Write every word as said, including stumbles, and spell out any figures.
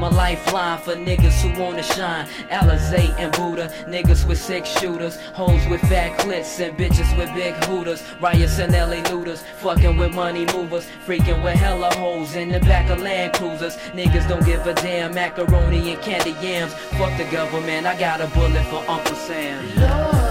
a lifeline for niggas who wanna shine. Alizé and Buddha, niggas with six shooters, hoes with fat clits and bitches with big hooters, riots and L A looters, fucking with money movers, freaking with hella hoes in the back of Land Cruisers. Niggas don't give a damn, macaroni and candy yams. Fuck the government, I got a bullet for Uncle Sam. Lord.